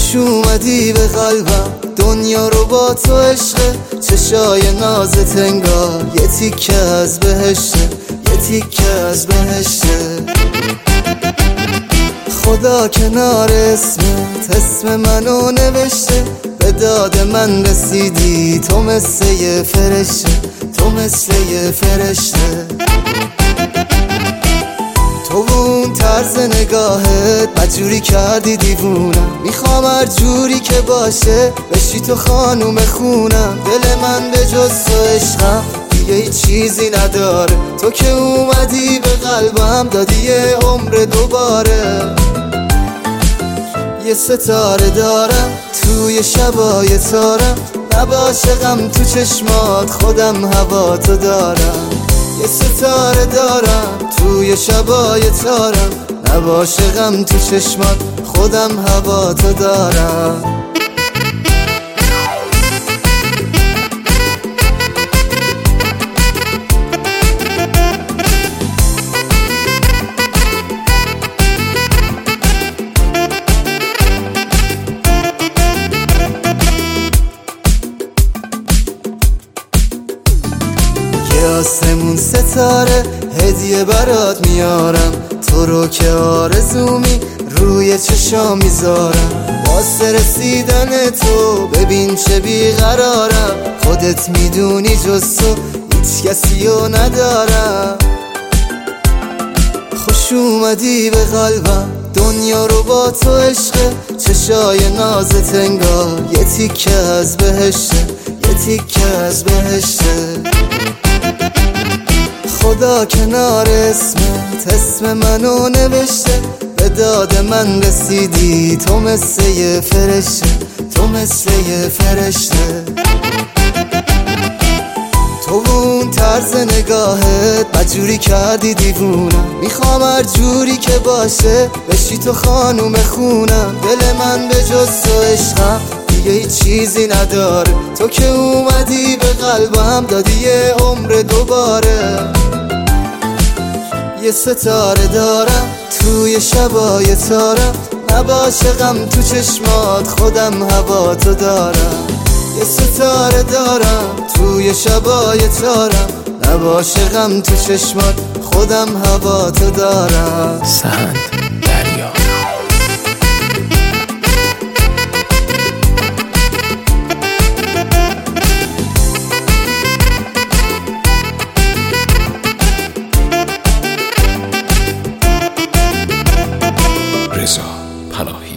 خوش اومدی به قلبم، دنیا رو با تو عشقه، چشای نازت انگار یه تیکه از بهشته، یه تیکه از بهشته. خدا کنار اسمت اسم منو نوشته، به داد من رسیدی تو مثل یه فرشته، تو مثل یه فرشته. تو اون طرز نگاهت مجبوری کردی دیوونم، میخوام هر جوری که باشه بشی تو خانوم خونم. دل من به جز تو عشقم دیگه هیچ چیزی نداره، تو که اومدی به قلبم دادی یه عمر دوباره. یه ستاره دارم توی شبای تارم، نباشه غم تو چشمات خودم هوا تو دارم. یه ستاره دارم توی شبای تارم، نباشه غم تو چشمات خودم هوا تو دارم. آسمون ستاره هدیه برات میارم، تو رو که آرزومی روی چشام میذارم. واسه رسیدن تو ببین چه بیقرارم، خودت میدونی جز تو هیچ کسی رو ندارم. خوش اومدی به قلبم، دنیا رو با تو عشقه، چشای نازت انگار یه تیکه از بهشته، یه تیکه از بهشته. خدا کنار اسمت اسم منو نوشته، به داد من رسیدی تو مثل یه فرشته، تو مثل یه فرشته. تو اون طرز نگاهت مجبوری کردی دیوونم، میخوام هر جوری که باشه بشی تو خانوم خونم. دل من به جز تو عشقم دیگه هیچ چیزی نداره، تو که اومدی به قلبم دادی یه عمر دوباره. یه ستاره دارم توی شبای تارم، نباشه غم تو چشمات خودم هوا تو دارم. یه ستاره دارم توی شبای تارم، نباشه غم تو چشمات خودم هوا تو دارم. سهند دریا. رضا پناهی.